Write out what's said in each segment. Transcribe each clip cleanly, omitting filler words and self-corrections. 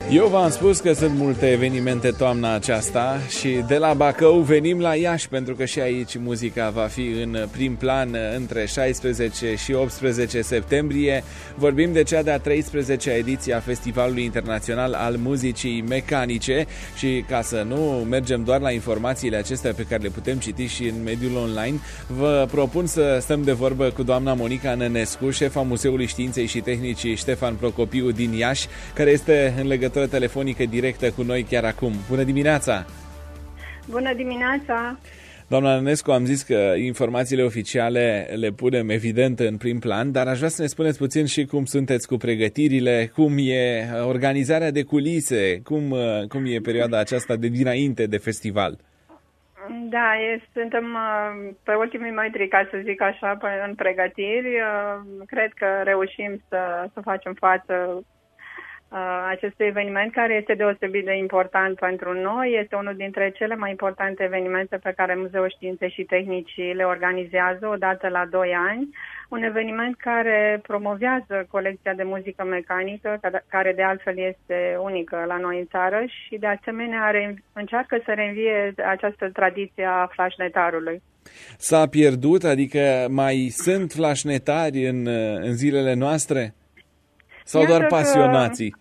Eu v-am spus că sunt multe evenimente toamna aceasta și de la Bacău venim la Iași, pentru că și aici muzica va fi în prim plan între 16 și 18 septembrie. Vorbim de cea de-a 13-a ediție a Festivalului Internațional al Muzicii Mecanice și ca să nu mergem doar la informațiile acestea pe care le putem citi și în mediul online, vă propun să stăm de vorbă cu doamna Monica Nănescu, șefa Muzeului Științei și Tehnicii Ștefan Procopiu din Iași, care este în legătură telefonică directă cu noi chiar acum. Bună dimineața! Bună dimineața! Doamna Nănescu, am zis că informațiile oficiale le punem evident în prim plan, dar aș vrea să ne spuneți puțin și cum sunteți cu pregătirile, cum e organizarea de culise, cum e perioada aceasta de dinainte de festival. Da, suntem pe ultimii metri, ca să zic așa, în pregătiri. Cred că reușim să facem față acestui eveniment, care este deosebit de important pentru noi. Este unul dintre cele mai importante evenimente pe care Muzeul Științei și Tehnicii le organizează odată la 2 ani. Un eveniment care promovează colecția de muzică mecanică, care de altfel este unică la noi în țară și de asemenea încearcă să reînvie această tradiție a flașnetarului. S-a pierdut? Adică mai sunt flașnetari în zilele noastre? Sau doar pasionații?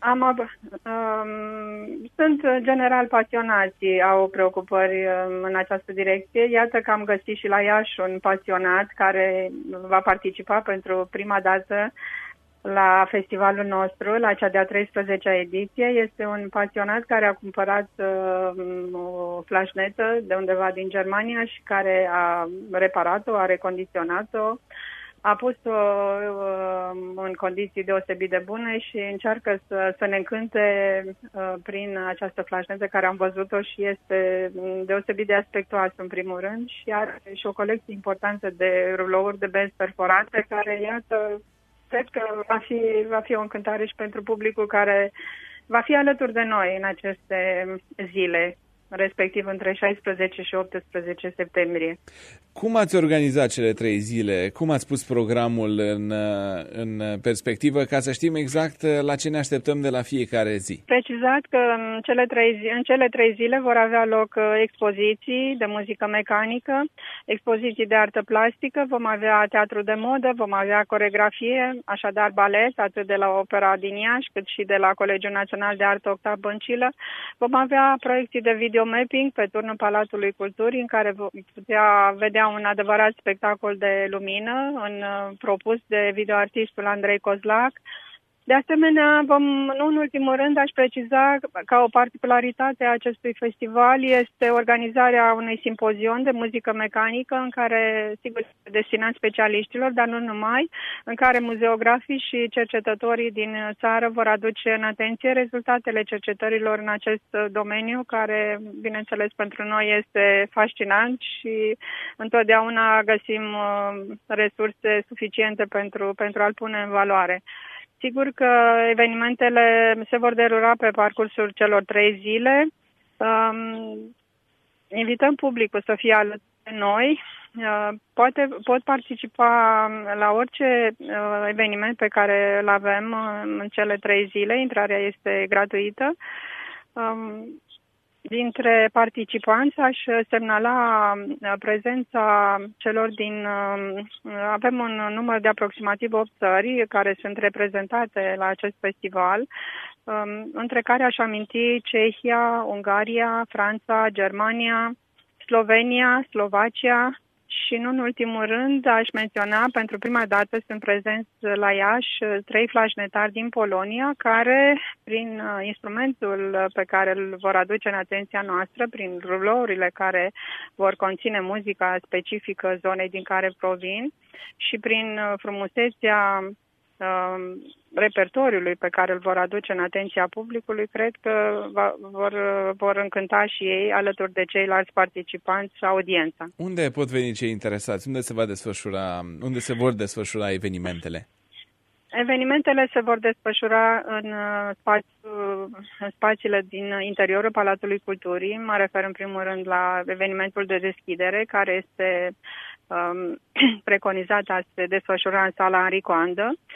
Sunt general pasionații, au preocupări în această direcție. Iată că am găsit și la Iași un pasionat care va participa pentru prima dată la festivalul nostru, la cea de-a 13-a ediție. Este un pasionat care a cumpărat o flașnetă de undeva din Germania și care a reparat-o, a recondiționat-o, a pus-o în condiții deosebit de bune și încearcă să ne încânte prin această flașnetă care am văzut-o și este deosebit de aspectuoasă în primul rând și are și o colecție importantă de rulouri de benzi perforate care, iată, cred că va fi o încântare și pentru publicul care va fi alături de noi în aceste zile, respectiv între 16 și 18 septembrie. Cum ați organizat cele 3 zile? Cum ați pus programul în perspectivă ca să știm exact la ce ne așteptăm de la fiecare zi? Precizat că în cele 3 zile vor avea loc expoziții de muzică mecanică, expoziții de artă plastică, vom avea teatru de modă, vom avea coreografie, așadar balet, atât de la Opera din Iași, cât și de la Colegiul Național de Artă Octav Băncilă. Vom avea proiecții de videomapping pe turnul Palatului Culturii, în care vom putea vedea un adevărat spectacol de lumină, propus de videoartistul Andrei Cozlac. De asemenea, nu în ultimul rând, aș preciza că o particularitate a acestui festival este organizarea unui simpozion de muzică mecanică, în care, sigur, este destinat specialiștilor, dar nu numai, în care muzeografii și cercetătorii din țară vor aduce în atenție rezultatele cercetărilor în acest domeniu, care, bineînțeles, pentru noi este fascinant și întotdeauna găsim resurse suficiente pentru a-l pune în valoare. Sigur că evenimentele se vor derula pe parcursul celor 3 zile. Invităm publicul să fie alături de noi. Pot participa la orice eveniment pe care îl avem în cele 3 zile. Intrarea este gratuită. Dintre participanți aș semnala prezența celor avem un număr de aproximativ 8 țări care sunt reprezentate la acest festival, între care aș aminti Cehia, Ungaria, Franța, Germania, Slovenia, Slovacia și, nu în ultimul rând, aș menționa, pentru prima dată sunt prezenți la Iași 3 flașnetari din Polonia, care, prin instrumentul pe care îl vor aduce în atenția noastră, prin rulourile care vor conține muzica specifică zonei din care provin și prin frumusețea repertoriului pe care îl vor aduce în atenția publicului, cred că vor încânta și ei alături de ceilalți participanți audiența. Unde pot veni cei interesați? Unde se vor desfășura evenimentele? Evenimentele se vor desfășura în spațiile din interiorul Palatului Culturii. Mă refer în primul rând la evenimentul de deschidere, care este preconizat a se desfășura în sala Enrico Andă.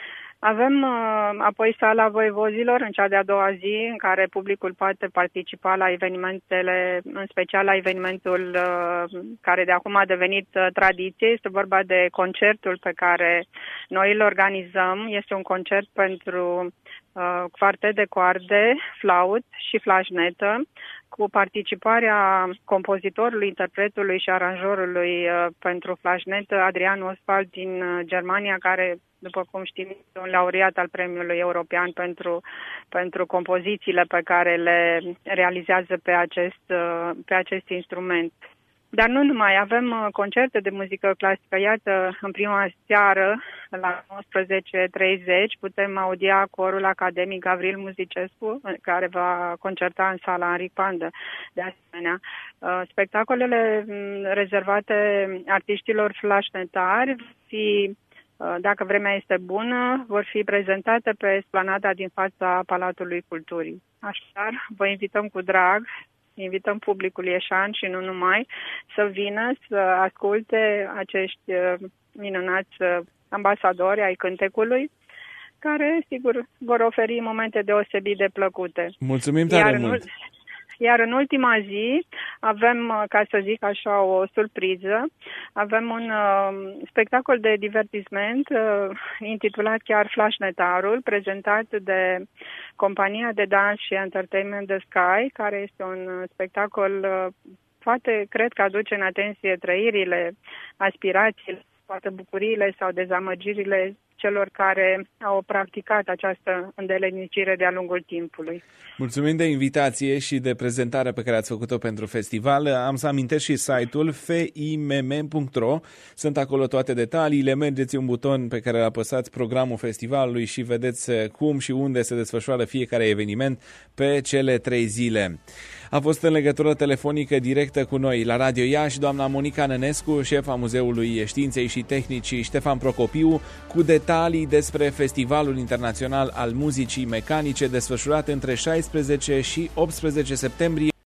Avem apoi sala voievozilor în cea de-a doua zi, în care publicul poate participa la evenimentele, în special la evenimentul care de acum a devenit tradiție. Este vorba de concertul pe care noi îl organizăm. Este un concert pentru quartet de coarde, flaut și flașnetă, cu participarea compozitorului, interpretului și aranjorului pentru flașnetă Adrian Oswald din Germania, care, după cum știm, este un laureat al Premiului European pentru compozițiile pe care le realizează pe acest instrument. Dar nu numai, avem concerte de muzică clasică. Iată, în prima seară, la 19:30, putem audia corul academic Gavril Muzicescu, care va concerta în sala Enric Pandă. De asemenea, spectacolele rezervate artiștilor flașnetari dacă vremea este bună, vor fi prezentate pe esplanada din fața Palatului Culturii. Așadar, vă invităm cu drag, invităm publicul ieșan și nu numai, să vină să asculte acești minunați ambasadori ai cântecului, care, sigur, vor oferi momente deosebit de plăcute. Mulțumim tare mult! Iar în ultima zi avem, ca să zic așa, o surpriză. Avem un spectacol de divertisment intitulat chiar Flașnetarul, prezentat de compania de dans și entertainment The Sky, care este un spectacol poate, cred că aduce în atenție trăirile, aspirațiile, poate bucuriile sau dezamăgirile celor care au practicat această îndelenicire de-a lungul timpului. Mulțumim de invitație și de prezentarea pe care ați făcut-o pentru festival. Am să amintesc și site-ul fimm.ro. Sunt acolo toate detaliile. Mergeți un buton pe care îl apăsați, programul festivalului, și vedeți cum și unde se desfășoară fiecare eveniment pe cele 3 zile. A fost în legătură telefonică directă cu noi la Radio Iași doamna Monica Nănescu, șefa Muzeului Științei și Tehnicii Ștefan Procopiu, cu detalii despre Festivalul Internațional al Muzicii Mecanice desfășurat între 16 și 18 septembrie.